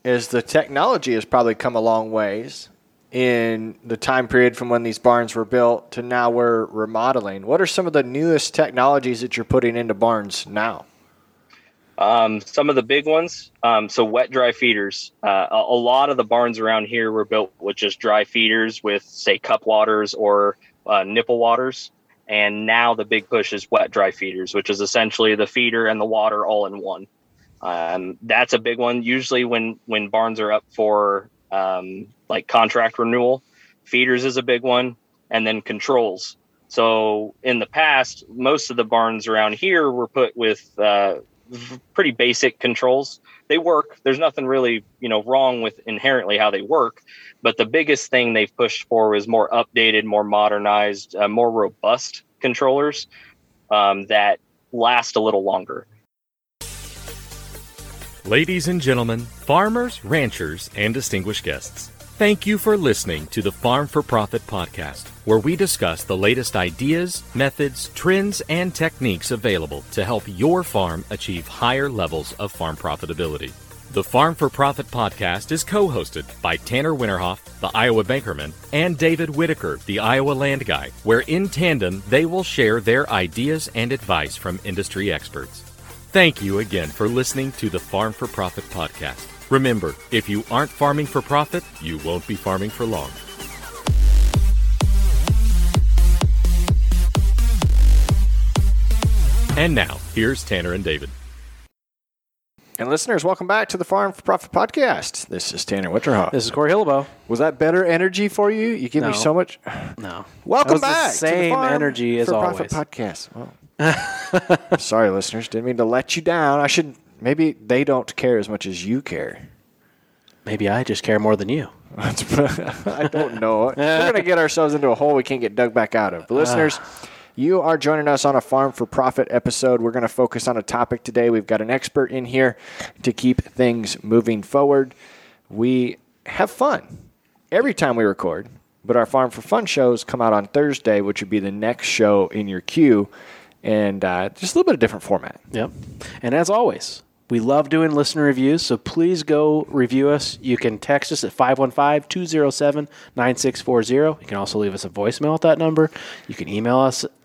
is the technology has probably come a long ways in the time period from when these barns were built to now we're remodeling. What are some of the newest technologies that you're putting into barns now? Some of the big ones, so wet dry feeders. A lot of the barns around here were built with just dry feeders with, say, cup waters or nipple waters. And now the big push is wet dry feeders, which is essentially the feeder and the water all in one. That's a big one. Usually when barns are up for like contract renewal, feeders is a big one, and then controls. So in the past, most of the barns around here were put with pretty basic controls. They work. There's nothing really, wrong with inherently how they work. But the biggest thing they've pushed for is more updated, more modernized, more robust controllers that last a little longer. Ladies and gentlemen, farmers, ranchers, and distinguished guests, thank you for listening to the Farm for Profit podcast, where we discuss the latest ideas, methods, trends, and techniques available to help your farm achieve higher levels of farm profitability. The Farm for Profit podcast is co-hosted by Tanner Winterhoff, the Iowa Bankerman, and David Whitaker, the Iowa Land Guy, where in tandem they will share their ideas and advice from industry experts. Thank you again for listening to the Farm for Profit podcast. Remember, if you aren't farming for profit, you won't be farming for long. And now, here's Tanner and David. And listeners, welcome back to the Farm for Profit podcast. This is Tanner Winterhoff. This is Corey Hillebo. Was that better energy for you? You give me so much. No. Welcome back the same to the Farm energy as for always. Profit podcast. Well, sorry, listeners. Didn't mean to let you down. Maybe they don't care as much as you care. Maybe I just care more than you. I don't know. We're going to get ourselves into a hole we can't get dug back out of. But listeners, you are joining us on a Farm for Profit episode. We're going to focus on a topic today. We've got an expert in here to keep things moving forward. We have fun every time we record, but our Farm for Fun shows come out on Thursday, which would be the next show in your queue, and just a little bit of different format. Yep. And as always, we love doing listener reviews, so please go review us. You can text us at 515-207-9640. You can also leave us a voicemail at that number. You can email us at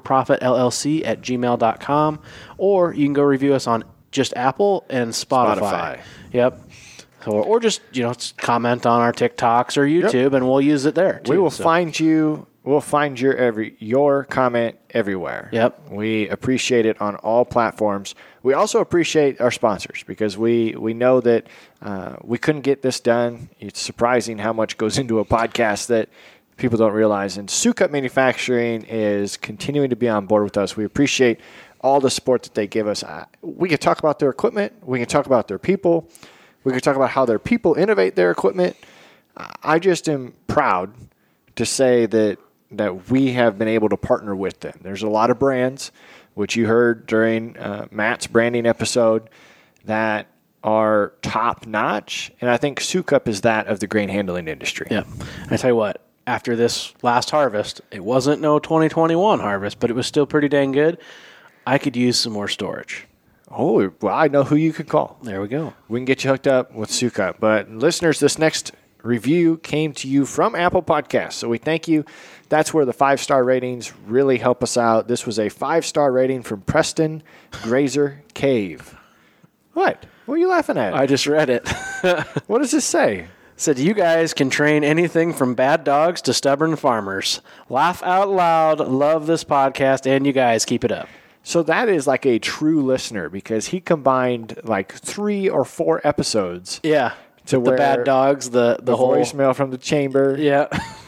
farmforprofitllc@gmail.com, or you can go review us on just Apple and Spotify. Yep. Or just, comment on our TikToks or YouTube, and we'll use it there, too. We will find you. We'll find your comment everywhere. Yep. We appreciate it on all platforms. We also appreciate our sponsors because we know that we couldn't get this done. It's surprising how much goes into a podcast that people don't realize. And Sukup Manufacturing is continuing to be on board with us. We appreciate all the support that they give us. We can talk about their equipment. We can talk about their people. We can talk about how their people innovate their equipment. I just am proud to say that we have been able to partner with them. There's a lot of brands, which you heard during Matt's branding episode, that are top-notch, and I think Sukup is that of the grain handling industry. Yeah. I tell you what, after this last harvest, it wasn't no 2021 harvest, but it was still pretty dang good. I could use some more storage. Oh, well, I know who you could call. There we go. We can get you hooked up with Sukup. But listeners, this next review came to you from Apple Podcasts, so we thank you. That's where the 5-star ratings really help us out. This was a 5-star rating from Preston Grazer Cave. What? What are you laughing at? I just read it. What does this say? Said, you guys can train anything from bad dogs to stubborn farmers. Laugh out loud. Love this podcast, and you guys keep it up. So that is like a true listener because he combined like 3 or 4 episodes. Yeah. To the bad dogs, the whole voicemail from the chamber. Yeah.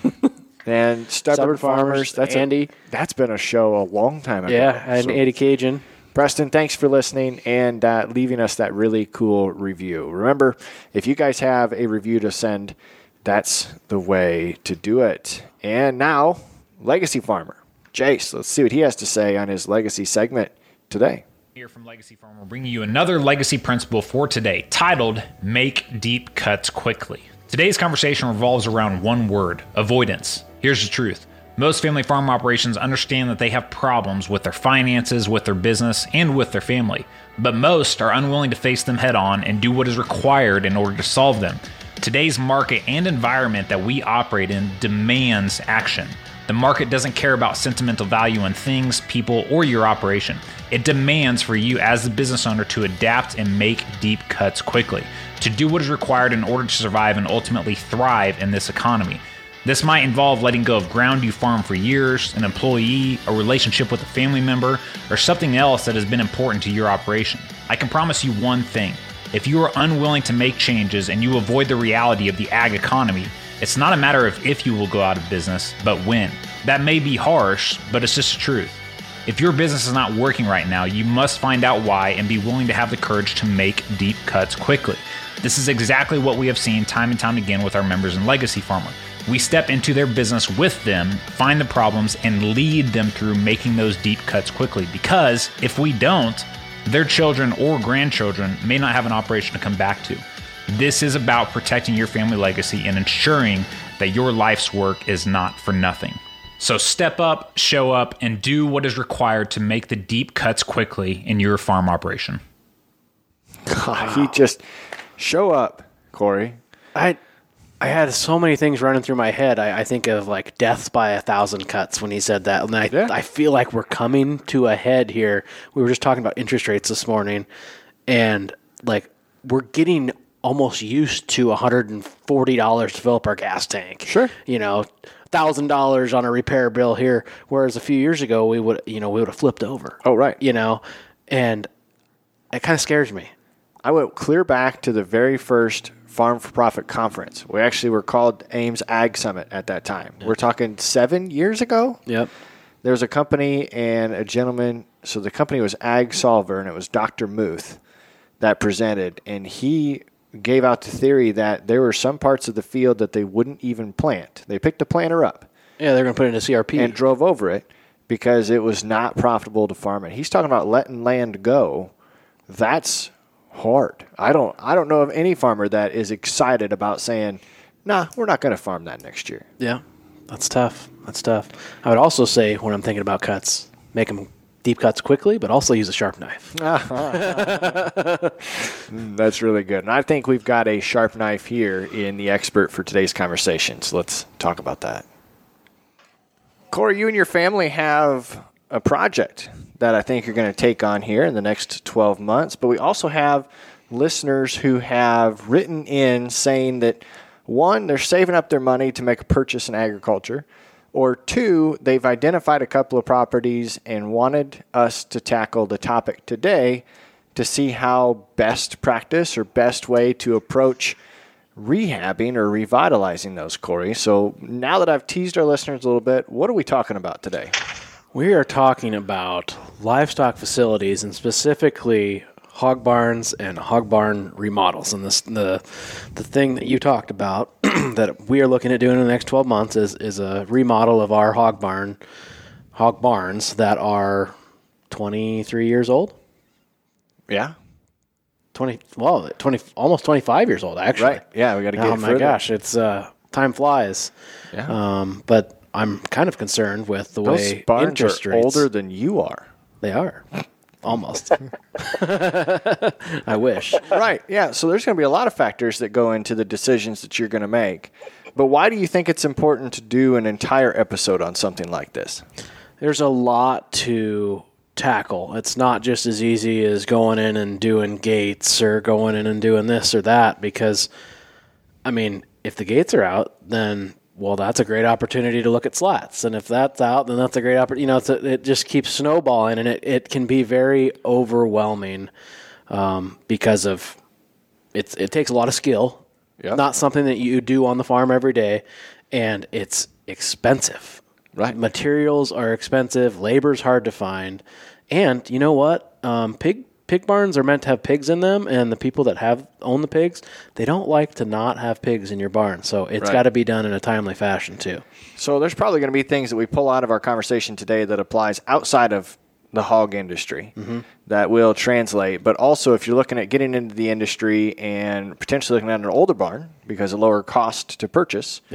And Stubborn Farmers. That's Andy. That's been a show a long time ago. Yeah, and Eddie Cajun. Preston, thanks for listening and leaving us that really cool review. Remember, if you guys have a review to send, that's the way to do it. And now, Legacy Farmer. Jace, let's see what he has to say on his Legacy segment today. Here from Legacy Farmer, bringing you another Legacy principle for today, titled Make Deep Cuts Quickly. Today's conversation revolves around one word: avoidance. Here's the truth. Most family farm operations understand that they have problems with their finances, with their business, and with their family. but most are unwilling to face them head on and do what is required in order to solve them. Today's market and environment that we operate in demands action. The market doesn't care about sentimental value in things, people, or your operation. It demands for you as the business owner to adapt and make deep cuts quickly, to do what is required in order to survive and ultimately thrive in this economy. This might involve letting go of ground you farm for years, an employee, a relationship with a family member, or something else that has been important to your operation. I can promise you one thing. If you are unwilling to make changes and you avoid the reality of the ag economy, it's not a matter of if you will go out of business, but when. That may be harsh, but it's just the truth. If your business is not working right now, you must find out why and be willing to have the courage to make deep cuts quickly. This is exactly what we have seen time and time again with our members in Legacy Farmer. We step into their business with them, find the problems, and lead them through making those deep cuts quickly. Because if we don't, their children or grandchildren may not have an operation to come back to. This is about protecting your family legacy and ensuring that your life's work is not for nothing. So step up, show up, and do what is required to make the deep cuts quickly in your farm operation. God, he just show up, Corey. I had so many things running through my head. I think of like deaths by 1,000 cuts when he said that. And I feel like we're coming to a head here. We were just talking about interest rates this morning, and like we're getting almost used to $140 to fill up our gas tank. Sure. $1,000 on a repair bill here, whereas a few years ago we would have flipped over. Oh, right. And it kind of scares me. I went clear back to the very first Farm for Profit conference. We actually were called Ames Ag Summit at that time. We're talking 7 years ago. Yep. There was a company and a gentleman. So the company was Ag Solver, and it was Dr. Muth that presented, and he gave out the theory that there were some parts of the field that they wouldn't even plant. They picked a planter up. Yeah, they're going to put it in a CRP. And drove over it because it was not profitable to farm it. He's talking about letting land go. That's hard. I don't know of any farmer that is excited about saying, nah, we're not going to farm that next year. Yeah, that's tough. I would also say when I'm thinking about cuts, make them deep cuts quickly, but also use a sharp knife. That's really good. And I think we've got a sharp knife here in the expert for today's conversation. So let's talk about that. Corey, you and your family have a project that I think you're going to take on here in the next 12 months. But we also have listeners who have written in saying that, one, they're saving up their money to make a purchase in agriculture. Or two, they've identified a couple of properties and wanted us to tackle the topic today to see how best practice or best way to approach rehabbing or revitalizing those, Corey. So now that I've teased our listeners a little bit, what are we talking about today? We are talking about livestock facilities and specifically hog barns and hog barn remodels. And the thing that you talked about that we are looking at doing in the next 12 months is a remodel of our hog barns that are 23 years old. Yeah. 20 almost 25 years old, actually. Right. Yeah, we got to get Oh my gosh, it's time flies. Yeah. But I'm kind of concerned with the Those way barns interest are rates. older than you are. They are. Almost. I wish. Right. Yeah. So there's going to be a lot of factors that go into the decisions that you're going to make. But why do you think it's important to do an entire episode on something like this? There's a lot to tackle. It's not just as easy as going in and doing gates or going in and doing this or that because, I mean, if the gates are out, then, well, that's a great opportunity to look at slats. And if that's out, then that's a great opportunity. It just keeps snowballing, and it can be very overwhelming because of it takes a lot of skill. Yep. Not something that you do on the farm every day, and it's expensive. Right. Materials are expensive. Labor's hard to find. And you know what? Pig barns are meant to have pigs in them, and the people that own the pigs, they don't like to not have pigs in your barn. So it's got to be done in a timely fashion too. So there's probably going to be things that we pull out of our conversation today that applies outside of the hog industry that will translate. But also if you're looking at getting into the industry and potentially looking at an older barn because of lower cost to purchase, Yep.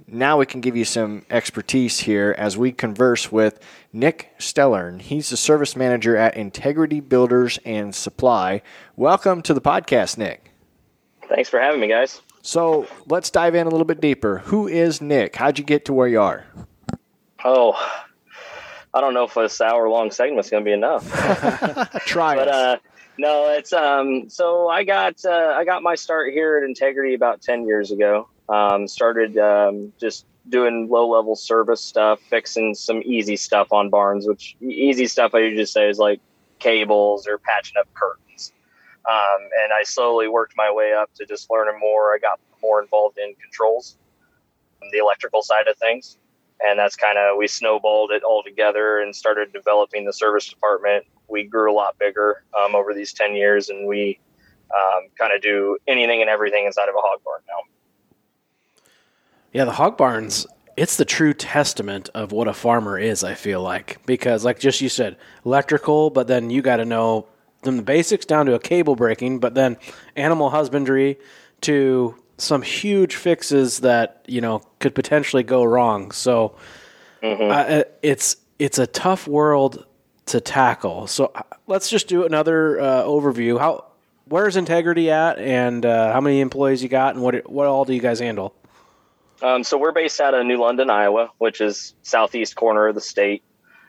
now we can give you some expertise here as we converse with Nick Stellern. He's the service manager at Integrity Builders and Supply. Welcome to the podcast, Nick. Thanks for having me, guys. So let's dive in a little bit deeper. Who is Nick? How'd you get to where you are? Oh, I don't know if this hour-long segment's going to be enough. Try it. But no, it's so I got my start here at Integrity about 10 years ago. Started just doing low-level service stuff, fixing some easy stuff on barns, which easy stuff I usually say is like cables or patching up curtains. And I slowly worked my way up to just learning more. I got more involved in controls, the electrical side of things. And that's kind of, we snowballed it all together and started developing the service department. We grew a lot bigger over these 10 years, and we kind of do anything and everything inside of a hog barn now. Yeah, the hog barns, it's the true testament of what a farmer is, I feel like. Because, like just you said, electrical, but then you got to know from the basics down to a cable breaking, but then animal husbandry to some huge fixes that, you know, could potentially go wrong. So it's a tough world to tackle. So let's just do another overview. Where's Integrity at, and how many employees you got, and what all do you guys handle? So we're based out of New London, Iowa, which is southeast corner of the state.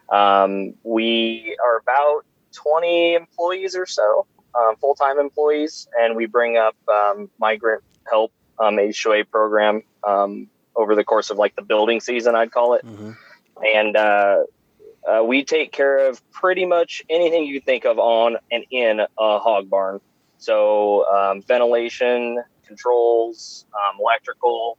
We are about 20 employees or so, full-time employees, and we bring up migrant help, HOA program, over the course of like the building season, I'd call it. And we take care of pretty much anything you think of on and in a hog barn. So ventilation, controls, electrical,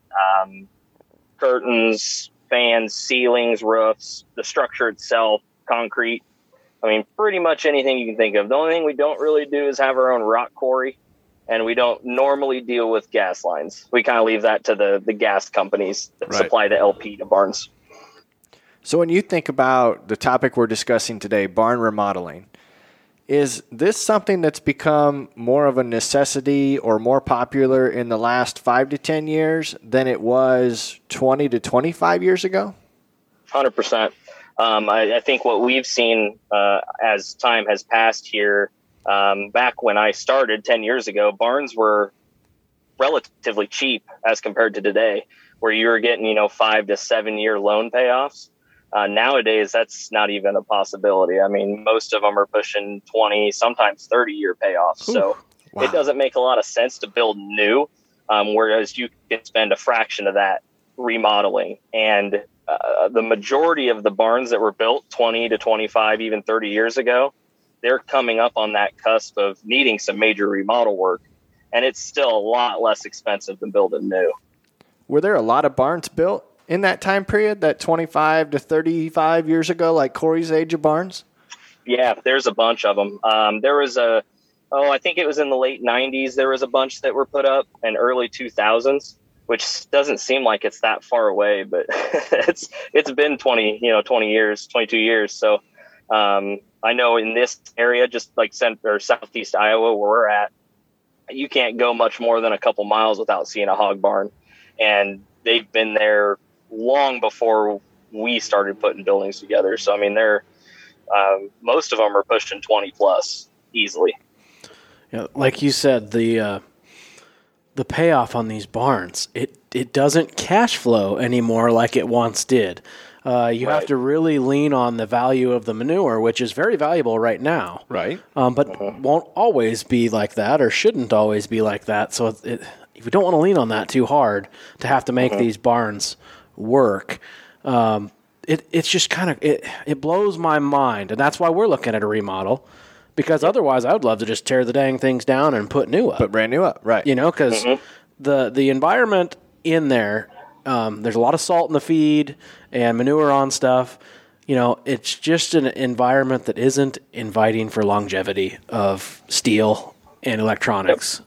curtains, fans, ceilings, roofs, the structure itself, concrete. I mean, pretty much anything you can think of. The only thing we don't really do is have our own rock quarry, and we don't normally deal with gas lines. We kind of leave that to the gas companies that supply the LP to barns. So when you think about the topic we're discussing today, barn remodeling, is this something that's become more of a necessity or more popular in the last 5 to 10 years than it was 20 to 25 years ago? 100%. I think what we've seen as time has passed here, back when I started 10 years ago, barns were relatively cheap as compared to today, where you were getting, 5 to 7 year loan payoffs. Nowadays, that's not even a possibility. I mean, most of them are pushing 20, sometimes 30-year payoffs. So it doesn't make a lot of sense to build new, whereas you can spend a fraction of that remodeling. And the majority of the barns that were built 20 to 25, even 30 years ago, they're coming up on that cusp of needing some major remodel work. And it's still a lot less expensive than building new. Were there a lot of barns built in that time period, that 25 to 35 years ago, like Corey's age of barns? Yeah, there's a bunch of them. There was I think it was in the late 90s, there was a bunch that were put up, in early 2000s, which doesn't seem like it's that far away, but it's been 22 years. So I know in this area, just like southeast Iowa where we're at, you can't go much more than a couple miles without seeing a hog barn. And they've been there long before we started putting buildings together. So, I mean, most of them are pushing 20 plus easily. Yeah, like you said, the payoff on these barns, it doesn't cash flow anymore like it once did. You have to really lean on the value of the manure, which is very valuable right now. Right. But won't always be like that, or shouldn't always be like that. So if you don't want to lean on that too hard to have to make these barns work, it's just kind of, it blows my mind. And that's why we're looking at a remodel, because otherwise I would love to just tear the dang things down and put new up. Put brand new up, right. Because the environment in there, there's a lot of salt in the feed and manure on stuff. It's just an environment that isn't inviting for longevity of steel and electronics.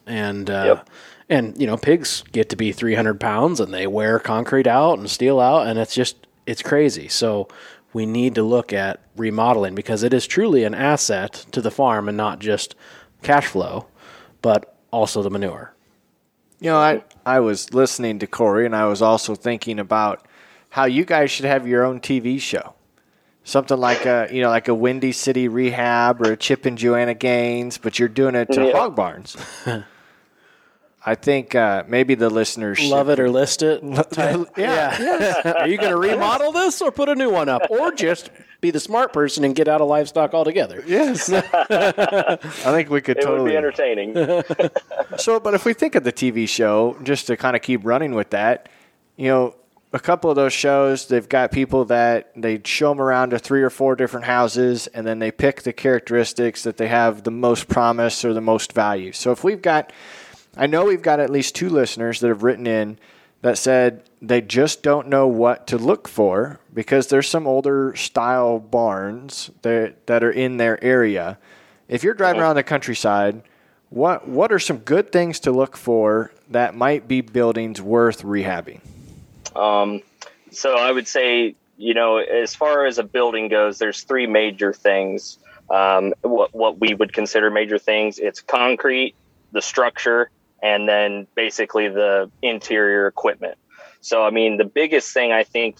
And pigs get to be 300 pounds and they wear concrete out and steel out, and it's crazy. So we need to look at remodeling, because it is truly an asset to the farm, and not just cash flow, but also the manure. I was listening to Corey, and I was also thinking about how you guys should have your own TV show. Something like a Windy City Rehab or a Chip and Joanna Gaines, but you're doing it to hog barns. I think maybe the listeners love it or list it. Yeah. Are you going to remodel this or put a new one up, or just be the smart person and get out of livestock altogether? Yes. I think we could It totally would be entertaining. But if we think of the TV show, just to kind of keep running with that, a couple of those shows, they've got people that they show them around to 3 or 4 different houses, and then they pick the characteristics that they have the most promise or the most value. So if I know we've got at least 2 listeners that have written in that said they just don't know what to look for because there's some older style barns that are in their area. If you're driving around the countryside, what are some good things to look for that might be buildings worth rehabbing? So I would say, as far as a building goes, there's 3 major things. What we would consider major things. It's concrete, the structure, and then basically the interior equipment. So, the biggest thing I think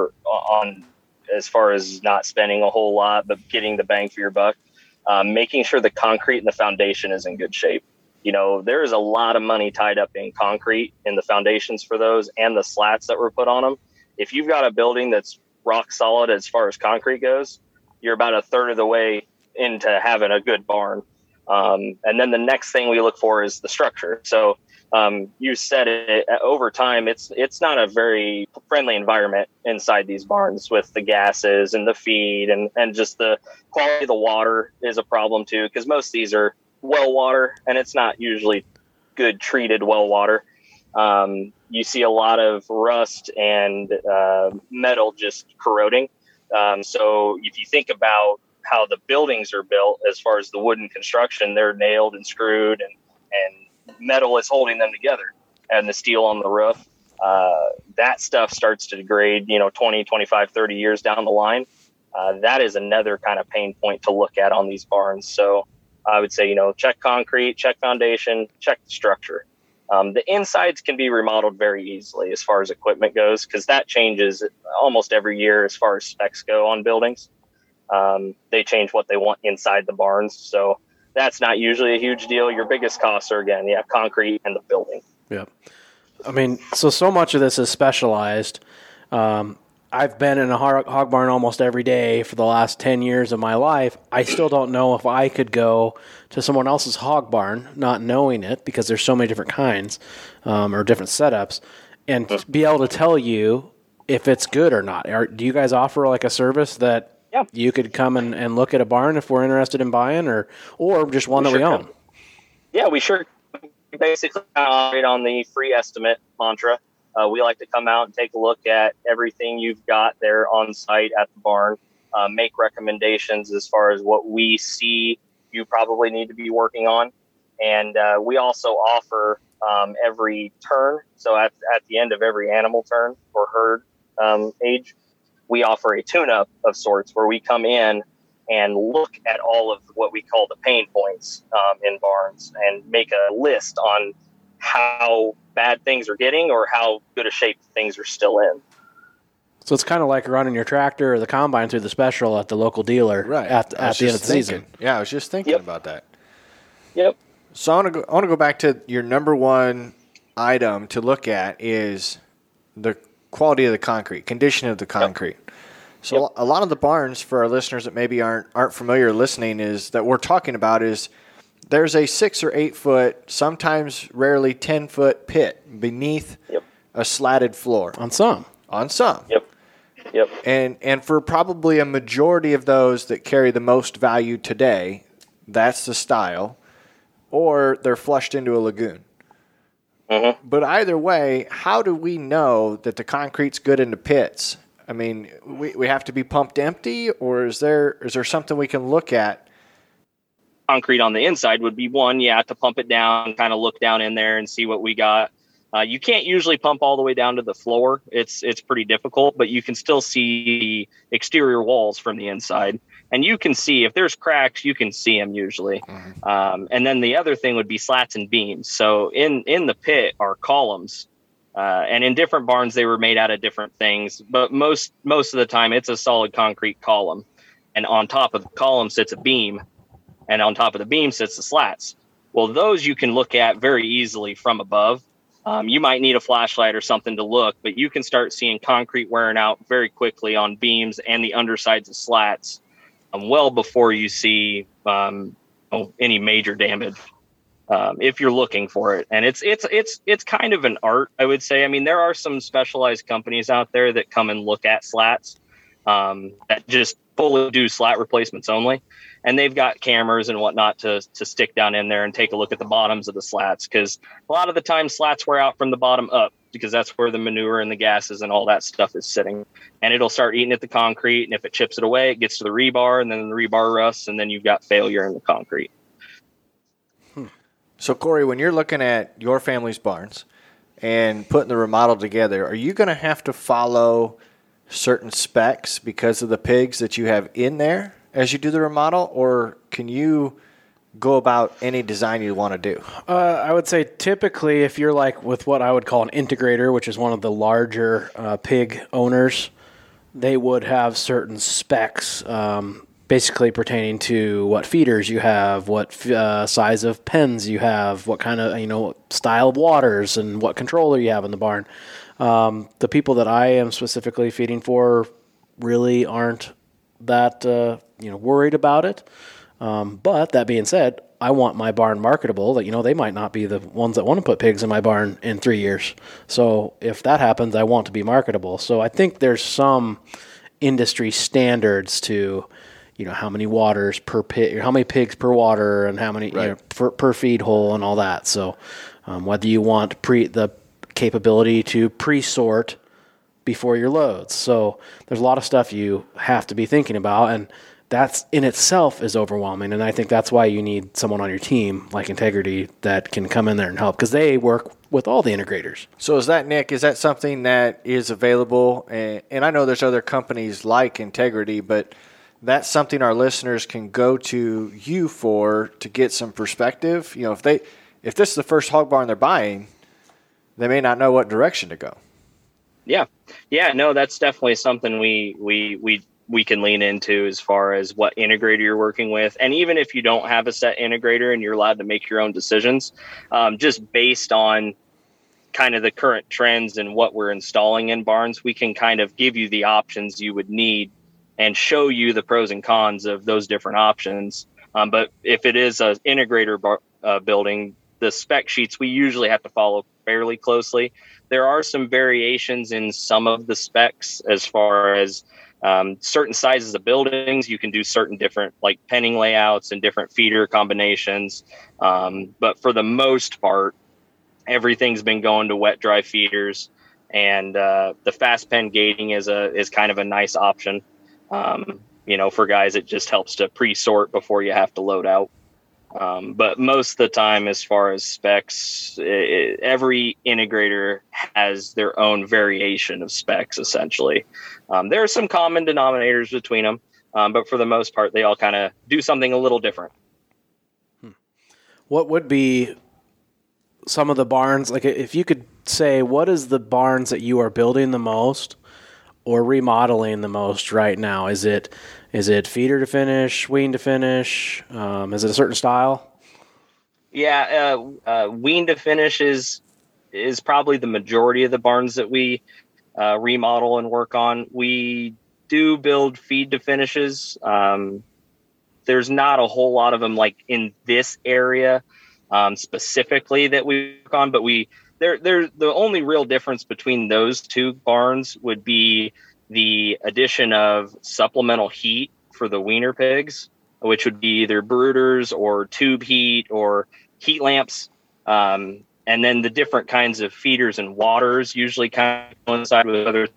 as far as not spending a whole lot, but getting the bang for your buck, making sure the concrete and the foundation is in good shape. There is a lot of money tied up in concrete, in the foundations for those, and the slats that were put on them. If you've got a building that's rock solid as far as concrete goes, you're about a third of the way into having a good barn. And then the next thing we look for is the structure. So you said it, over time, it's not a very friendly environment inside these barns with the gases and the feed and just the quality of the water is a problem too, because most of these are well water, and it's not usually good treated well water. You see a lot of rust and metal just corroding. So if you think about how the buildings are built, as far as the wooden construction, they're nailed and screwed, and metal is holding them together, and the steel on the roof, that stuff starts to degrade, 20, 25, 30 years down the line. That is another kind of pain point to look at on these barns. So I would say, check concrete, check foundation, check the structure. The insides can be remodeled very easily as far as equipment goes, because that changes almost every year as far as specs go on buildings. They change what they want inside the barns. So that's not usually a huge deal. Your biggest costs are, again, concrete and the building. Yep. So much of this is specialized. I've been in a hog barn almost every day for the last 10 years of my life. I still don't know if I could go to someone else's hog barn, not knowing it, because there's so many different kinds or different setups, and be able to tell you if it's good or not. Do you guys offer like a service that you could come and look at a barn if we're interested in buying, or just one that we own? Yeah, we sure basically operate on the free estimate mantra. We like to come out and take a look at everything you've got there on site at the barn, make recommendations as far as what we see you probably need to be working on. And we also offer every turn. So at the end of every animal turn or herd age, we offer a tune-up of sorts where we come in and look at all of what we call the pain points in barns and make a list on how bad things are getting or how good a shape things are still in. So it's kind of like running your tractor or the combine through the special at the local dealer at the end of the season. Yeah, I was just thinking about that. Yep. So I want to go back to your number one item to look at is the quality of the concrete, condition of the concrete. Yep. So a lot of the barns, for our listeners that maybe aren't familiar listening, is that we're talking about is there's a 6 or 8 foot, sometimes rarely 10 foot pit beneath a slatted floor. On some. Yep. And for probably a majority of those that carry the most value today, that's the style, or they're flushed into a lagoon. Mm-hmm. But either way, how do we know that the concrete's good in the pits? I mean, we have to be pumped empty, or is there something we can look at? Concrete on the inside would be one, to pump it down, kind of look down in there and see what we got. You can't usually pump all the way down to the floor. It's pretty difficult, but you can still see the exterior walls from the inside. And you can see if there's cracks, you can see them usually. And then the other thing would be slats and beams. So in the pit are columns. And in different barns, they were made out of different things. But most of the time, it's a solid concrete column. And on top of the column sits a beam. And on top of the beam sits the slats. Well, those you can look at very easily from above. You might need a flashlight or something to look, but you can start seeing concrete wearing out very quickly on beams and the undersides of slats well before you see any major damage if you're looking for it. And it's kind of an art, I would say. I mean, there are some specialized companies out there that come and look at slats that just fully do slat replacements only. And they've got cameras and whatnot to stick down in there and take a look at the bottoms of the slats. Because a lot of the time slats wear out from the bottom up because that's where the manure and the gases and all that stuff is sitting. And it'll start eating at the concrete. And if it chips it away, it gets to the rebar, and then the rebar rusts, and then you've got failure in the concrete. So, Corey, when you're looking at your family's barns and putting the remodel together, are you going to have to follow certain specs because of the pigs that you have in there as you do the remodel, or can you go about any design you want to do? I would say typically if you're like with what I would call an integrator, which is one of the larger pig owners, they would have certain specs basically pertaining to what feeders you have, what size of pens you have, what kind of style of waters, and what controller you have in the barn. The people that I am specifically feeding for really aren't that worried about it. But that being said, I want my barn marketable. That they might not be the ones that want to put pigs in my barn in 3 years. So if that happens, I want to be marketable. So I think there's some industry standards to how many waters per pig, how many pigs per water, and how many per feed hole and all that. So whether you want the capability to pre-sort before your loads. So there's a lot of stuff you have to be thinking about, and that's in itself is overwhelming. And I think that's why you need someone on your team like Integrity that can come in there and help, because they work with all the integrators. So is that something that is available? And I know there's other companies like Integrity, but that's something our listeners can go to you for to get some perspective. If this is the first hog barn they're buying, they may not know what direction to go. Yeah, no, that's definitely something we can lean into as far as what integrator you're working with. And even if you don't have a set integrator and you're allowed to make your own decisions, just based on kind of the current trends and what we're installing in barns, we can kind of give you the options you would need and show you the pros and cons of those different options. But if it is an integrator building, the spec sheets we usually have to follow fairly closely. There are some variations in some of the specs as far as certain sizes of buildings. You can do certain different like penning layouts and different feeder combinations. But for the most part, everything's been going to wet dry feeders, and the fast pen gating is kind of a nice option. For guys, it just helps to pre-sort before you have to load out. But most of the time, as far as specs, every integrator has their own variation of specs, essentially. There are some common denominators between them, but for the most part, they all kind of do something a little different. What would be some of the barns, like if you could say, what is the barns that you are building the most or remodeling the most right now? Is it feeder to finish, wean to finish? Is it a certain style? Yeah, wean to finish is probably the majority of the barns that we remodel and work on. We do build feed to finishes. There's not a whole lot of them like in this area specifically that we work on, but they're the only real difference between those two barns would be the addition of supplemental heat for the weaner pigs, which would be either brooders or tube heat or heat lamps. And then the different kinds of feeders and waters usually kind of coincide with other.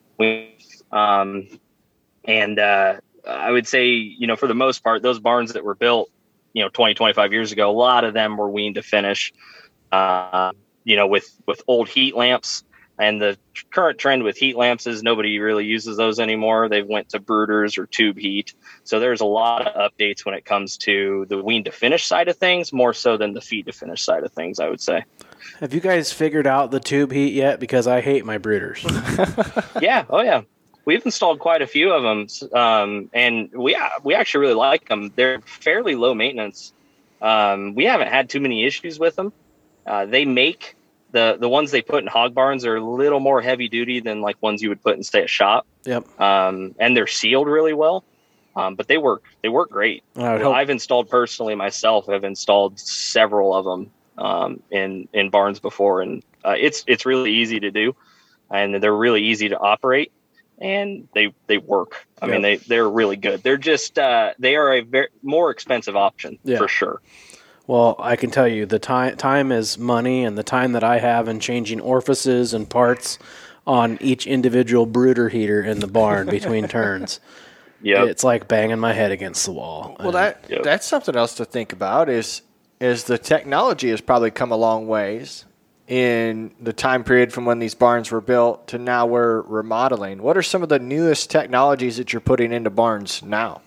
I would say, for the most part, those barns that were built, 20, 25 years ago, a lot of them were weaned to finish, with old heat lamps. And the current trend with heat lamps is nobody really uses those anymore. They've went to brooders or tube heat. So there's a lot of updates when it comes to the wean to finish side of things, more so than the feed to finish side of things, I would say. Have you guys figured out the tube heat yet? Because I hate my brooders. Yeah. Oh, yeah. We've installed quite a few of them, and we actually really like them. They're fairly low maintenance. We haven't had too many issues with them. They make the ones they put in hog barns are a little more heavy duty than like ones you would put in, say, a shop. Yep. And they're sealed really well, but they work great. I've installed personally myself. I've installed several of them in barns before, and it's really easy to do, and they're really easy to operate, and they work. I mean, they're really good. They're just they are a more expensive option for sure. Well, I can tell you the time is money, and the time that I have in changing orifices and parts on each individual brooder heater in the barn between turns. Yeah, it's like banging my head against the wall. Well, that's something else to think about is the technology has probably come a long ways in the time period from when these barns were built to now we're remodeling. What are some of the newest technologies that you're putting into barns now?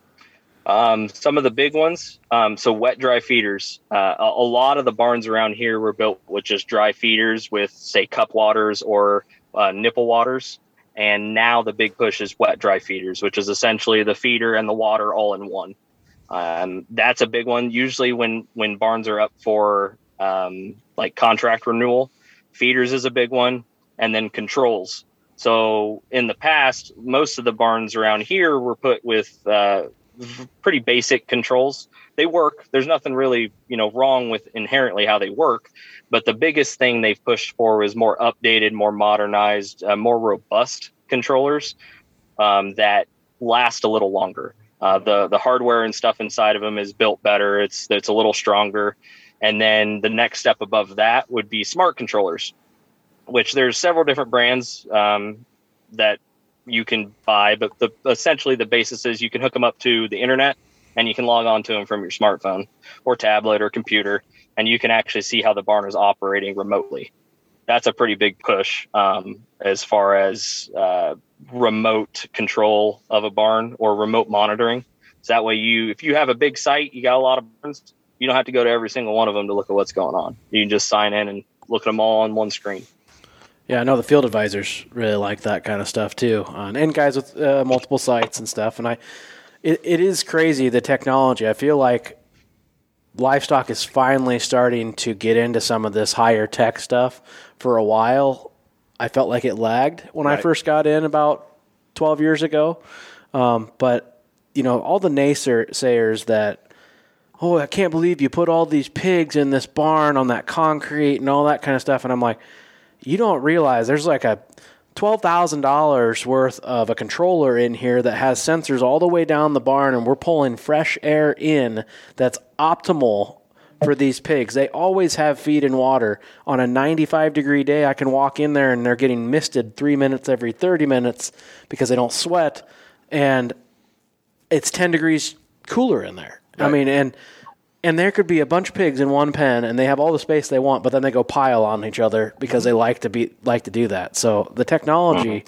Some of the big ones, so wet dry feeders. A lot of the barns around here were built with just dry feeders with, say, cup waters or nipple waters. And now the big push is wet dry feeders, which is essentially the feeder and the water all in one. That's a big one. Usually when barns are up for like contract renewal, feeders is a big one, and then controls. So in the past, most of the barns around here were put with pretty basic controls. They work. There's nothing really, wrong with inherently how they work. But the biggest thing they've pushed for is more updated, more modernized, more robust controllers that last a little longer. The hardware and stuff inside of them is built better. It's a little stronger. And then the next step above that would be smart controllers, which there's several different brands that you can buy, but essentially the basis is you can hook them up to the internet and you can log on to them from your smartphone or tablet or computer, and you can actually see how the barn is operating remotely. That's a pretty big push as far as remote control of a barn or remote monitoring. So that way if you have a big site, you got a lot of barns, you don't have to go to every single one of them to look at what's going on. You can just sign in and look at them all on one screen. Yeah, I know the field advisors really like that kind of stuff too, and guys with multiple sites and stuff. And it is crazy, the technology. I feel like livestock is finally starting to get into some of this higher tech stuff. For a while, I felt like it lagged when I first got in about 12 years ago. But all the naysayers that, I can't believe you put all these pigs in this barn on that concrete and all that kind of stuff, and I'm like, you don't realize there's like a $12,000 worth of a controller in here that has sensors all the way down the barn, and we're pulling fresh air in that's optimal for these pigs. They always have feed and water. On a 95-degree day, I can walk in there and they're getting misted 3 minutes every 30 minutes because they don't sweat, and it's 10 degrees cooler in there. Right. I mean, and there could be a bunch of pigs in one pen, and they have all the space they want, but then they go pile on each other because they like to do that. So the technology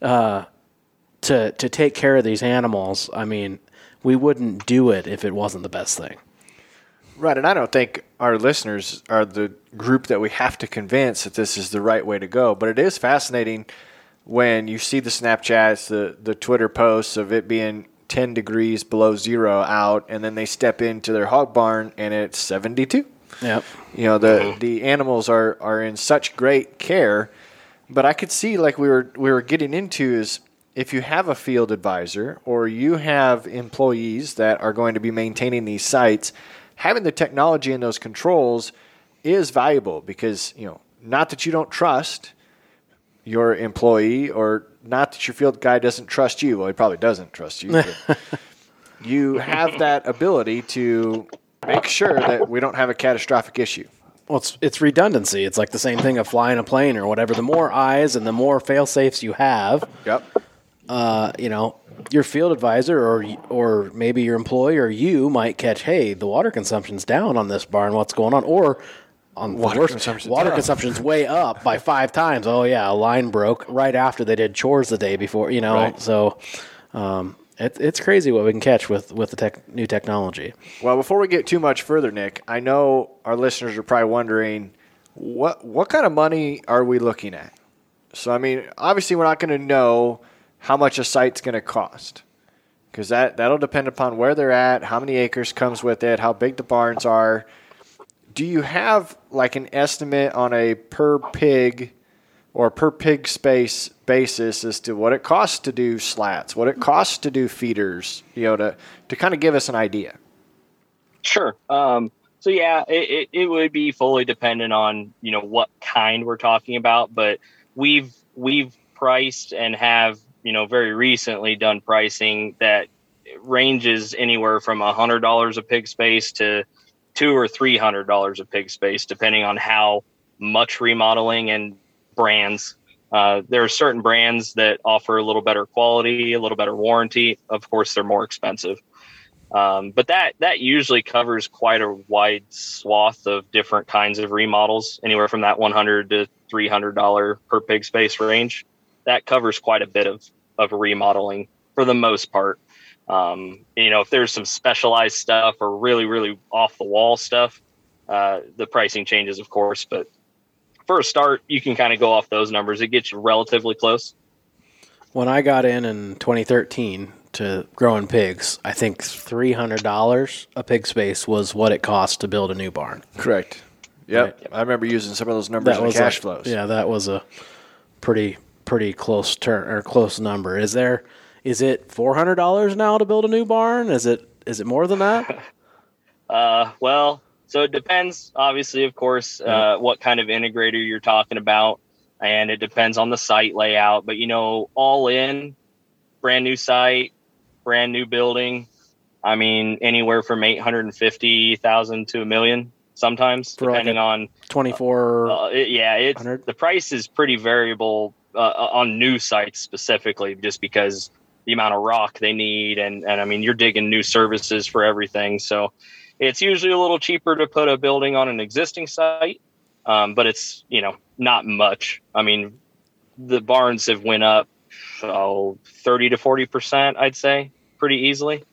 to take care of these animals, I mean, we wouldn't do it if it wasn't the best thing. Right, and I don't think our listeners are the group that we have to convince that this is the right way to go. But it is fascinating when you see the Snapchats, the Twitter posts of it being 10 degrees below zero out, and then they step into their hog barn and it's 72. Yep. The animals are in such great care, but I could see, like we were getting into, is if you have a field advisor or you have employees that are going to be maintaining these sites, having the technology and those controls is valuable because, not that you don't trust your employee, or not that your field guy doesn't trust you. Well, he probably doesn't trust you. But you have that ability to make sure that we don't have a catastrophic issue. Well, it's redundancy. It's like the same thing of flying a plane or whatever. The more eyes and the more fail-safes you have, your field advisor or maybe your employee or you might catch, hey, the water consumption's down on this barn. What's going on? Or on Water the worst. consumption's Water up. consumption's way up by 5 times. Oh yeah, a line broke right after they did chores the day before. Right. So it's crazy what we can catch with the new technology. Well, before we get too much further, Nick, I know our listeners are probably wondering what kind of money are we looking at? So, I mean, obviously we're not going to know how much a site's going to cost because that'll depend upon where they're at, how many acres comes with it, how big the barns are. Do you have like an estimate on a per pig or per pig space basis as to what it costs to do slats, what it costs to do feeders, to kind of give us an idea? Sure. So yeah, it would be fully dependent on, what kind we're talking about, but we've priced and have, very recently done pricing that ranges anywhere from $100 a pig space to $200 or $300 a pig space, depending on how much remodeling and brands. There are certain brands that offer a little better quality, a little better warranty. Of course, they're more expensive. But that usually covers quite a wide swath of different kinds of remodels, anywhere from that $100 to $300 per pig space range. That covers quite a bit of remodeling for the most part. If there's some specialized stuff or really, really off the wall stuff, the pricing changes, of course. But for a start, you can kind of go off those numbers. It gets you relatively close. When I got in 2013 to growing pigs, I think $300 a pig space was what it cost to build a new barn. Correct. Yep. Right. I remember using some of those numbers in cash flows. Yeah, that was a pretty close close number. Is it $400 now to build a new barn? Is it more than that? Well, so it depends, obviously, of course, what kind of integrator you're talking about, and it depends on the site layout. But all in, brand new site, brand new building. I mean, anywhere from $850,000 to $1 million sometimes, For depending on 24. The price is pretty variable on new sites specifically, just because the amount of rock they need, and I mean, you're digging new services for everything. So it's usually a little cheaper to put a building on an existing site, but it's not much. I mean, the barns have went up 30 to 40%, I'd say, pretty easily.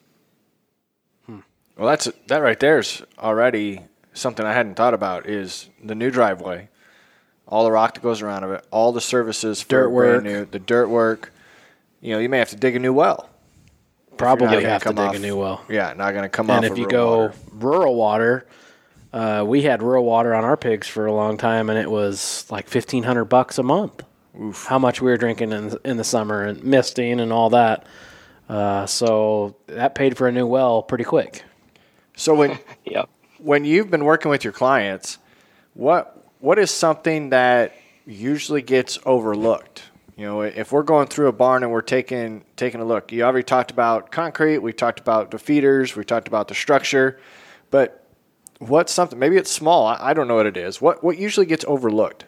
Well, that right there is already something I hadn't thought about, is the new driveway, all the rock that goes around of it, all the services for Dirt work. brand new, the dirt work. You may have to dig a new well. Probably have to dig a new well. Yeah, not going to come off. And if you go rural water, we had rural water on our pigs for a long time, and it was like $1,500 a month. Oof. How much we were drinking in the summer and misting and all that. So that paid for a new well pretty quick. So Yep. when you've been working with your clients, what is something that usually gets overlooked? If we're going through a barn and we're taking a look, you already talked about concrete, we talked about the feeders, we talked about the structure, but what's something, maybe it's small, I don't know what it is. What usually gets overlooked?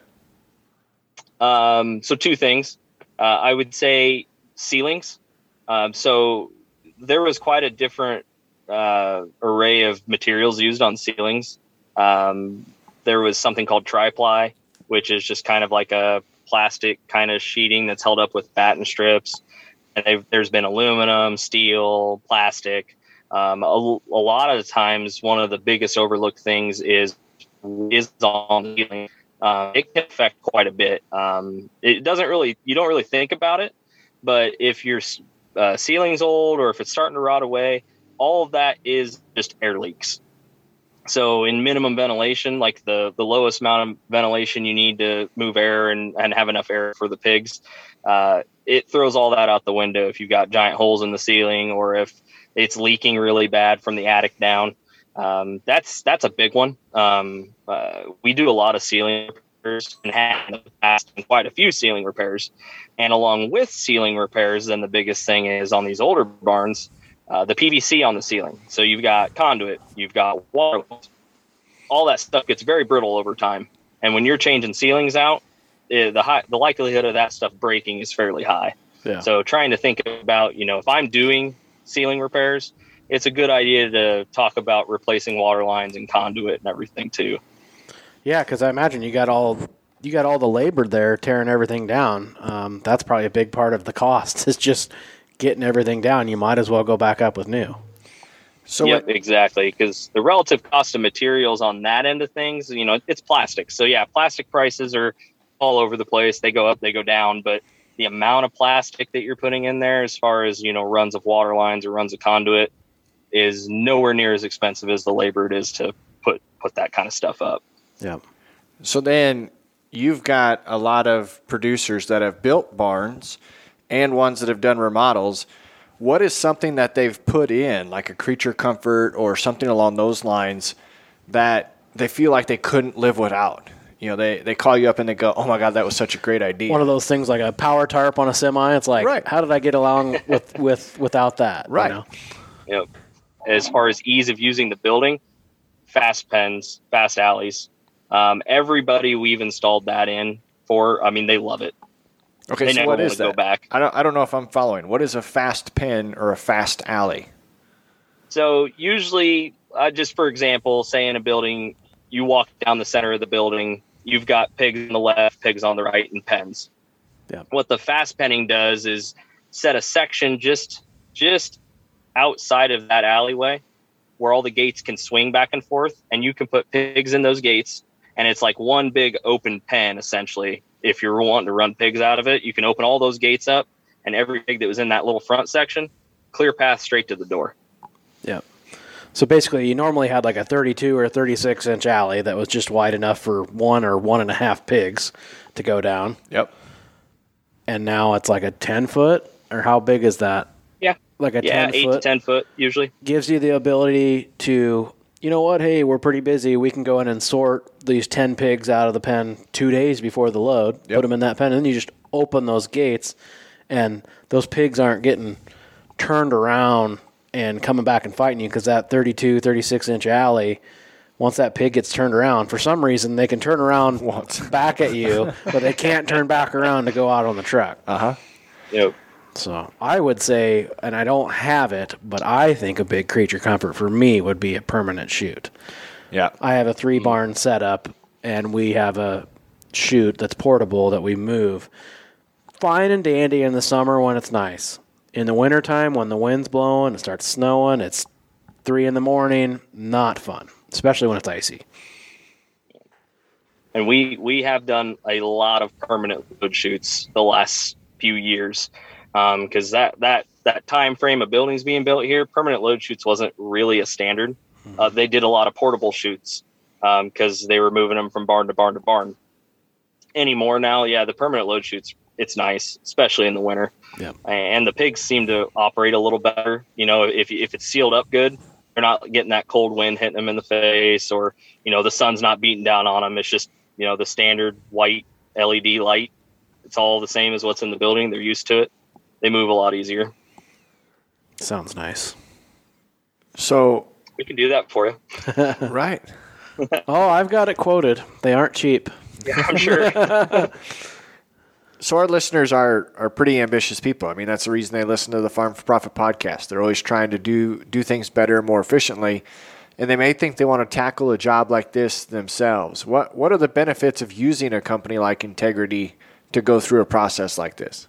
So two things. I would say ceilings. So there was quite a different array of materials used on ceilings. There was something called tri-ply, which is just kind of like a plastic kind of sheeting that's held up with batten strips. And there's been aluminum, steel, plastic. A lot of the times, one of the biggest overlooked things is on the ceiling. It can affect quite a bit. You don't really think about it, but if your ceiling's old or if it's starting to rot away, all of that is just air leaks. So in minimum ventilation, like the lowest amount of ventilation you need to move air and have enough air for the pigs, it throws all that out the window if you've got giant holes in the ceiling or if it's leaking really bad from the attic down. That's a big one. We do a lot of ceiling repairs and have in the past quite a few ceiling repairs. And along with ceiling repairs, then the biggest thing is on these older barns, the PVC on the ceiling. So you've got conduit, you've got water, all that stuff gets very brittle over time. And when you're changing ceilings out, the likelihood of that stuff breaking is fairly high. Yeah. So trying to think about, if I'm doing ceiling repairs, it's a good idea to talk about replacing water lines and conduit and everything too. Yeah, because I imagine you got all the labor there tearing everything down. That's probably a big part of the cost is just getting everything down. You might as well go back up with new. So yep, exactly. Because the relative cost of materials on that end of things, it's plastic. So yeah, plastic prices are all over the place. They go up, they go down, but the amount of plastic that you're putting in there, as far as, runs of water lines or runs of conduit, is nowhere near as expensive as the labor it is to put that kind of stuff up. Yeah. So then you've got a lot of producers that have built barns and ones that have done remodels. What is something that they've put in, like a creature comfort or something along those lines, that they feel like they couldn't live without? They call you up and they go, "Oh my God, that was such a great idea." One of those things like a power tarp on a semi. It's like, right. How did I get along without that? Right. Yep. As far as ease of using the building, fast pens, fast alleys. Everybody we've installed that in for, they love it. Okay, they so never what want is to go that? back. I don't know if I'm following. What is a fast pen or a fast alley? So usually, just for example, say in a building, you walk down the center of the building, you've got pigs on the left, pigs on the right, and pens. Yeah. What the fast penning does is set a section just outside of that alleyway where all the gates can swing back and forth, and you can put pigs in those gates, and it's like one big open pen, essentially. If you're wanting to run pigs out of it, you can open all those gates up, and every pig that was in that little front section, clear path straight to the door. Yeah. So basically, you normally had like a 32 or a 36-inch alley that was just wide enough for 1 or 1.5 pigs to go down. Yep. And now it's like a 10-foot, or how big is that? Yeah. Like a 10-foot? Yeah, 8 to 10 foot usually. Gives you the ability to, you know what, hey, we're pretty busy. We can go in and sort these 10 pigs out of the pen 2 days before the load, put them in that pen, and then you just open those gates, and those pigs aren't getting turned around and coming back and fighting you, because that 32, 36-inch alley, once that pig gets turned around, for some reason they can turn around back at you, but they can't turn back around to go out on the truck. Uh-huh. Yep. So I would say, and I don't have it, but I think a big creature comfort for me would be a permanent chute. Yeah. I have a 3-barn setup, and we have a chute that's portable that we move. Fine and dandy in the summer when it's nice. In the wintertime, when the wind's blowing, it starts snowing, it's 3 a.m, not fun, especially when it's icy. And we have done a lot of permanent load chutes the last few years, because that time frame of buildings being built here, permanent load chutes wasn't really a standard. They did a lot of portable chutes because they were moving them from barn to barn to barn. Anymore now, yeah, the permanent load chutes, it's nice, especially in the winter. Yeah. And the pigs seem to operate a little better. If it's sealed up good, they're not getting that cold wind hitting them in the face, or the sun's not beating down on them. It's just the standard white LED light. It's all the same as what's in the building. They're used to it. They move a lot easier. Sounds nice. So We can do that for you. right. Oh, I've got it quoted. They aren't cheap. Yeah, I'm sure. So our listeners are pretty ambitious people. I mean, that's the reason they listen to the Farm for Profit podcast. They're always trying to do things better, more efficiently, and they may think they want to tackle a job like this themselves. What are the benefits of using a company like Integrity to go through a process like this?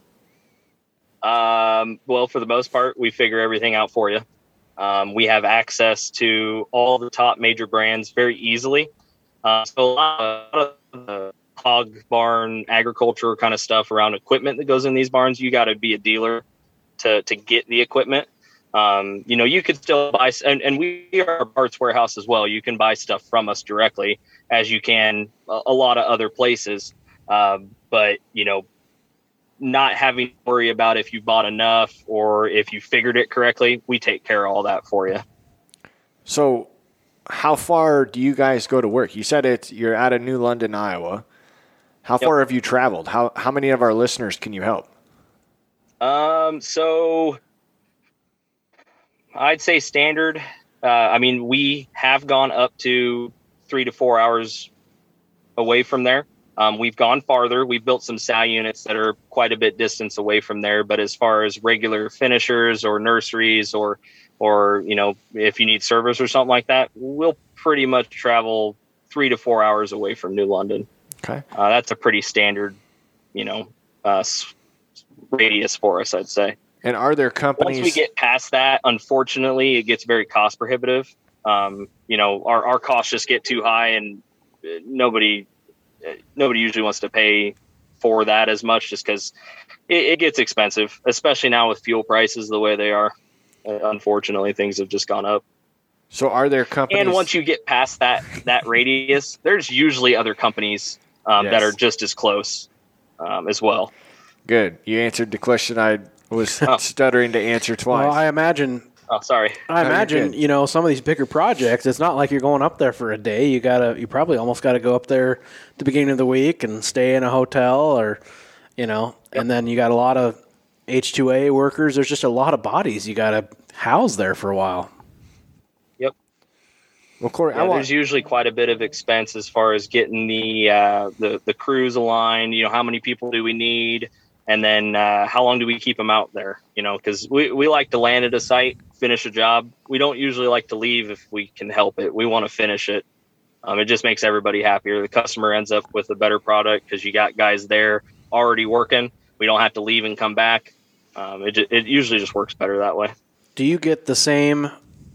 Well, for the most part, we figure everything out for you. We have access to all the top major brands very easily. So a lot of the hog barn agriculture kind of stuff around equipment that goes in these barns, you got to be a dealer to get the equipment. You could still buy, and we are a parts warehouse as well. You can buy stuff from us directly, as you can a lot of other places. But not having to worry about if you bought enough or if you figured it correctly, we take care of all that for you. So how far do you guys go to work? You said you're out of New London, Iowa. How far have you traveled? How many of our listeners can you help? So I'd say standard. We have gone up to 3 to 4 hours away from there. We've gone farther. We've built some sow units that are quite a bit distance away from there. But as far as regular finishers or nurseries or if you need service or something like that, we'll pretty much travel 3 to 4 hours away from New London. Okay. That's a pretty standard, radius for us, I'd say. And are there companies? Once we get past that, unfortunately, it gets very cost prohibitive. Our costs just get too high, and nobody usually wants to pay for that as much, just because it gets expensive, especially now with fuel prices the way they are. Unfortunately, things have just gone up. So are there companies? And once you get past that radius, there's usually other companies that are just as close as well. Good. You answered the question I was stuttering to answer twice. Well, I imagine. Oh, sorry. I imagine, some of these bigger projects, it's not like you're going up there for a day. You probably almost got to go up there at the beginning of the week and stay in a hotel or, and then you got a lot of H2A workers. There's just a lot of bodies you got to house there for a while. Yep. Well, Corey, there's usually quite a bit of expense as far as getting the crews aligned. How many people do we need? And then how long do we keep them out there? Because we like to land at a site, finish a job. We don't usually like to leave if we can help it. We want to finish it. It just makes everybody happier. The customer ends up with a better product because you got guys there already working. We don't have to leave and come back. It usually just works better that way. Do you get the same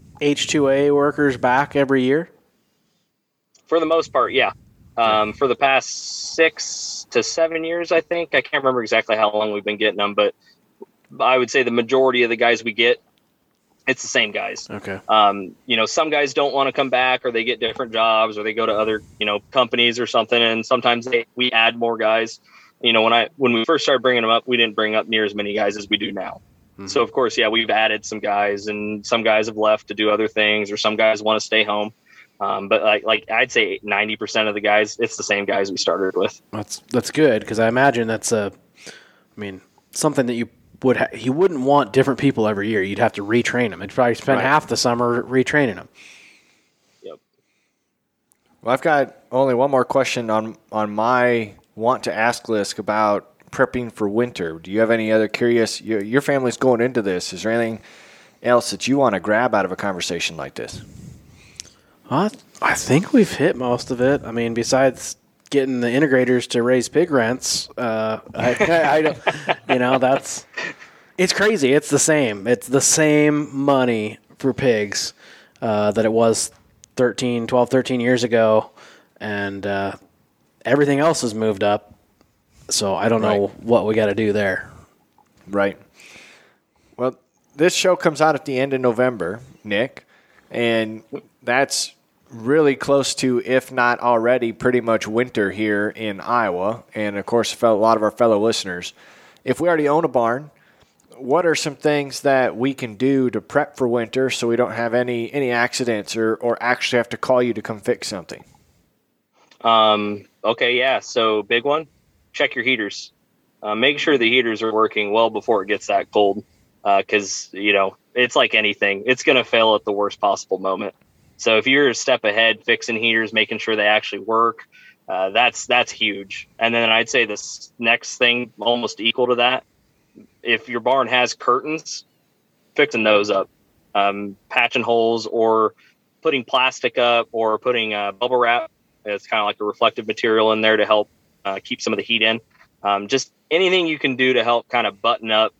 H2A workers back every year? For the most part, yeah. For the past 6 to 7 years, I think. I can't remember exactly how long we've been getting them, but I would say the majority of the guys we get, it's the same guys. Okay. Some guys don't want to come back, or they get different jobs, or they go to other, companies or something, and sometimes we add more guys. When we first started bringing them up, we didn't bring up near as many guys as we do now. Mm-hmm. So, of course, we've added some guys, and some guys have left to do other things, or some guys want to stay home. But like I'd say 90% of the guys, it's the same guys we started with. That's good, because I imagine that's something that you wouldn't want different people every year. You'd have to retrain them. You'd probably spend half the summer retraining them. Yep. Well, I've got only one more question on my want to ask list about prepping for winter. Do you have any other curious? Your family's going into this. Is there anything else that you want to grab out of a conversation like this? I think we've hit most of it. Besides getting the integrators to raise pig rents, I don't, it's crazy. It's the same. It's the same money for pigs that it was 12, 13 years ago. And everything else has moved up. So I don't know what we got to do there. Right. Well, this show comes out at the end of November, Nick, and that's really close to, if not already, pretty much winter here in Iowa, and of course a lot of our fellow listeners. If we already own a barn, what are some things that we can do to prep for winter so we don't have any accidents or actually have to call you to come fix something? Okay, yeah. So big one, check your heaters. Make sure the heaters are working well before it gets that cold, because it's like anything. It's going to fail at the worst possible moment. So if you're a step ahead, fixing heaters, making sure they actually work, that's huge. And then I'd say this next thing, almost equal to that, if your barn has curtains, fixing those up, patching holes or putting plastic up or putting bubble wrap. It's kind of like a reflective material in there to help keep some of the heat in. Just anything you can do to help kind of button up,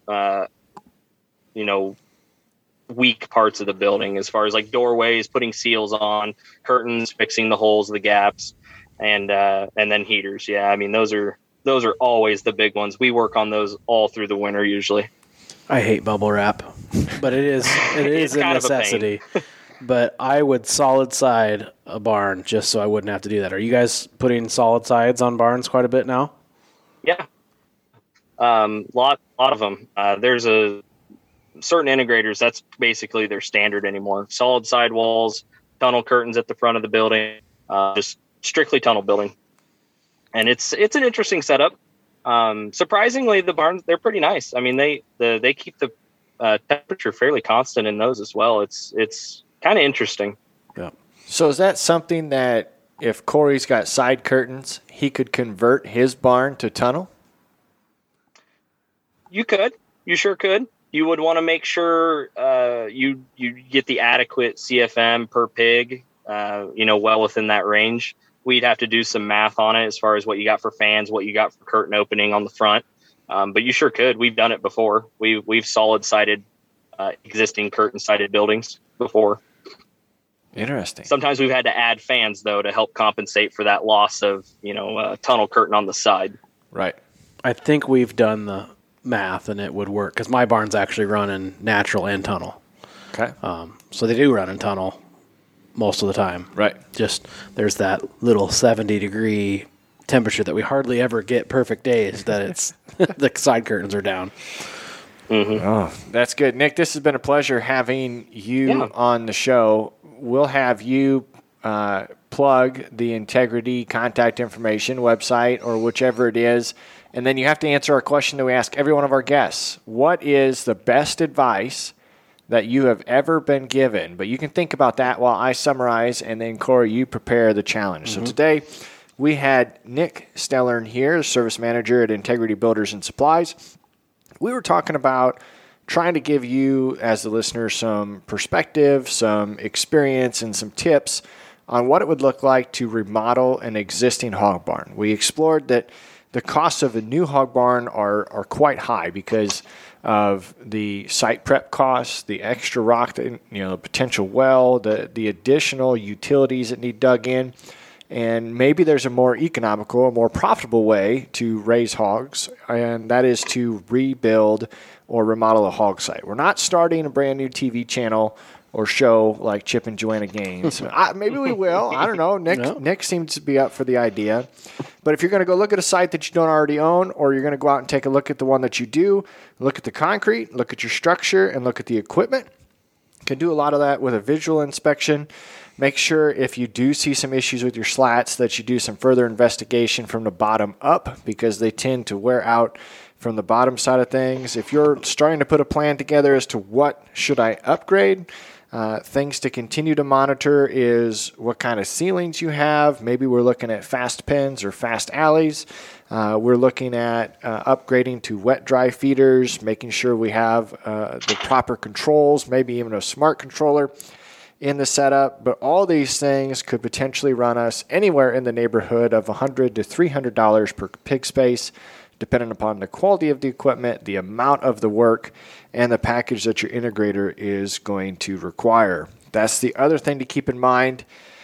weak parts of the building, as far as like doorways, putting seals on, curtains, fixing the holes, the gaps, and then heaters. Yeah, those are always the big ones. We work on those all through the winter usually. I hate bubble wrap, but it is a necessity. But I would solid side a barn just so I wouldn't have to do that. Are you guys putting solid sides on barns quite a bit now? Yeah, lot of them. There's a certain integrators, that's basically their standard anymore. Solid side walls, tunnel curtains at the front of the building, just strictly tunnel building. And it's an interesting setup. Surprisingly, the barns, they're pretty nice. They keep the temperature fairly constant in those as well. It's kind of interesting. Yeah. So is that something that if Corey's got side curtains, he could convert his barn to tunnel? You could. You sure could. You would want to make sure you get the adequate CFM per pig well within that range. We'd have to do some math on it as far as what you got for fans, what you got for curtain opening on the front. But you sure could. We've done it before. We've solid sided existing curtain sided buildings before. Interesting. Sometimes we've had to add fans though to help compensate for that loss of tunnel curtain on the side. Right. I think we've done the math and it would work because my barn's actually running natural and tunnel. Okay. So they do run in tunnel most of the time. Right. Just there's that little 70-degree temperature that we hardly ever get perfect days that it's the side curtains are down. Mm-hmm. Oh, that's good. Nick, this has been a pleasure having you on the show. We'll have you plug the Integrity contact information, website, or whichever it is. And then you have to answer our question that we ask every one of our guests. What is the best advice that you have ever been given? But you can think about that while I summarize, and then, Corey, you prepare the challenge. So today we had Nick Stellern here, service manager at Integrity Builders and Supplies. We were talking about trying to give you, as the listener, some perspective, some experience, and some tips on what it would look like to remodel an existing hog barn. We explored that the costs of a new hog barn are quite high because of the site prep costs, the extra rock, the potential well, the additional utilities that need dug in. And maybe there's a more economical, more profitable way to raise hogs, and that is to rebuild or remodel a hog site. We're not starting a brand new TV channel or show like Chip and Joanna Gaines. Maybe we will. I don't know. Nick seems to be up for the idea. But if you're going to go look at a site that you don't already own, or you're going to go out and take a look at the one that you do, look at the concrete, look at your structure, and look at the equipment. You can do a lot of that with a visual inspection. Make sure if you do see some issues with your slats that you do some further investigation from the bottom up, because they tend to wear out from the bottom side of things. If you're starting to put a plan together as to what should I upgrade, things to continue to monitor is what kind of ceilings you have. Maybe we're looking at fast pens or fast alleys. We're looking at upgrading to wet-dry feeders, making sure we have the proper controls, maybe even a smart controller in the setup. But all these things could potentially run us anywhere in the neighborhood of $100 to $300 per pig space, depending upon the quality of the equipment, the amount of the work, and the package that your integrator is going to require. That's the other thing to keep in mind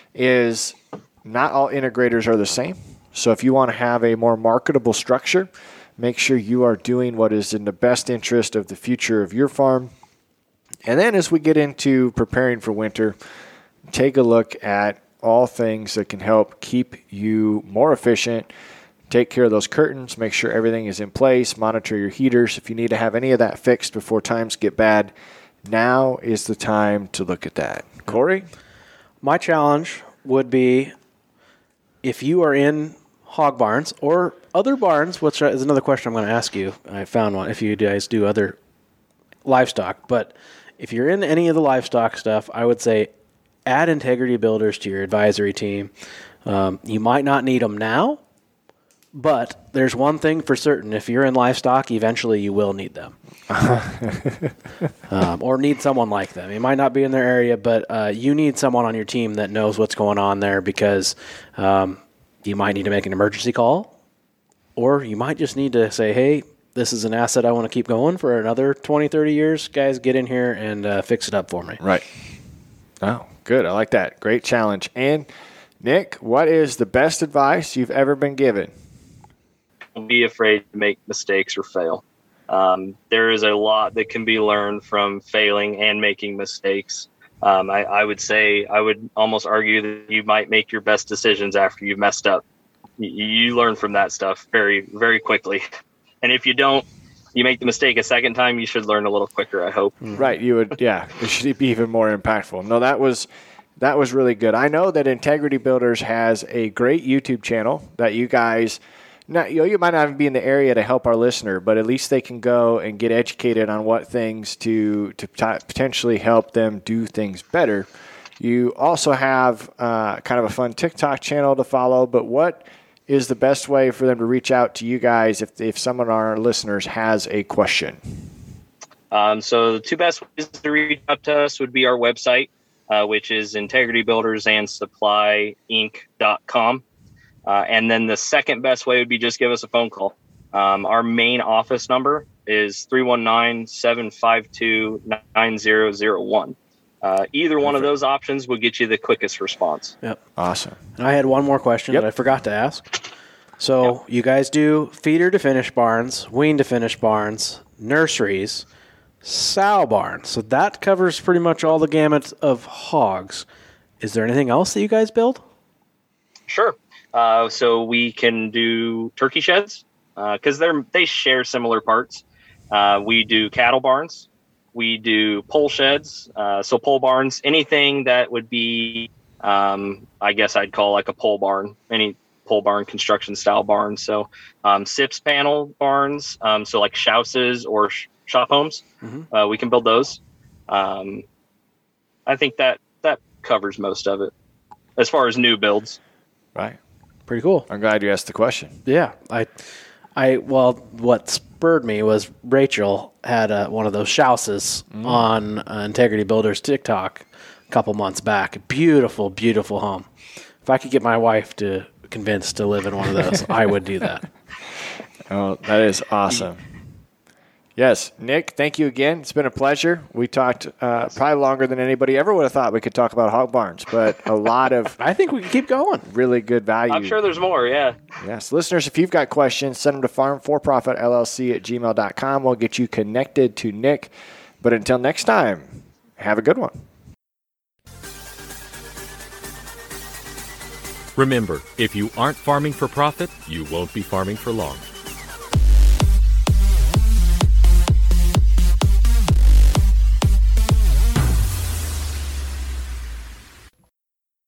is not all integrators are the same. So if you want to have a more marketable structure, make sure you are doing what is in the best interest of the future of your farm. And then as we get into preparing for winter, take a look at all things that can help keep you more efficient. Take care of those curtains, make sure everything is in place, monitor your heaters. If you need to have any of that fixed before times get bad, now is the time to look at that. Corey? My challenge would be if you are in hog barns or other barns, which is another question I'm going to ask you. I found one if you guys do other livestock. But if you're in any of the livestock stuff, I would say add Integrity Builders to your advisory team. You might not need them now, but there's one thing for certain. If you're in livestock, eventually you will need them. Or need someone like them. You might not be in their area, but you need someone on your team that knows what's going on there, because you might need to make an emergency call, or you might just need to say, hey, this is an asset I want to keep going for another 20, 30 years. Guys, get in here and fix it up for me. Right. Oh, good. I like that. Great challenge. And Nick, what is the best advice you've ever been given? Don't be afraid to make mistakes or fail. There is a lot that can be learned from failing and making mistakes. I would say, I would almost argue that you might make your best decisions after you've messed up. You learn from that stuff very, very quickly. And if you don't, you make the mistake a second time, you should learn a little quicker, I hope. Right. You would, yeah. It should be even more impactful. No, that was really good. I know that Integrity Builders has a great YouTube channel that you guys, you might not even be in the area to help our listener, but at least they can go and get educated on what things to potentially help them do things better. You also have kind of a fun TikTok channel to follow, but what is the best way for them to reach out to you guys if someone of our listeners has a question? So the two best ways to reach out to us would be our website, which is integritybuildersandsupplyinc.com. And then the second best way would be just give us a phone call. Our main office number is 319-752-9001. Either one of those options will get you the quickest response. Yep. Awesome. I had one more question that I forgot to ask. So you guys do feeder to finish barns, wean to finish barns, nurseries, sow barns. So that covers pretty much all the gamut of hogs. Is there anything else that you guys build? Sure. So we can do turkey sheds because they share similar parts. We do cattle barns. We do pole sheds. So pole barns, anything that would be, I guess I'd call like a pole barn, any pole barn construction style barn. So SIPS panel barns, so like Schauses or shop homes, we can build those. I think that covers most of it as far as new builds. Right. Pretty cool. I'm glad you asked the question. Yeah. Well, what spurred me was Rachel had one of those Schauses on Integrity Builders TikTok a couple months back. Beautiful, beautiful home. If I could get my wife to convinced to live in one of those, I would do that. Oh, that is awesome. Yes, Nick, thank you again. It's been a pleasure. We talked probably longer than anybody ever would have thought we could talk about hog barns, but a lot of I think we can keep going. Really good value. I'm sure there's more, yeah. Yes, listeners, if you've got questions, send them to farmforprofitllc@gmail.com. We'll get you connected to Nick. But until next time, have a good one. Remember, if you aren't farming for profit, you won't be farming for long.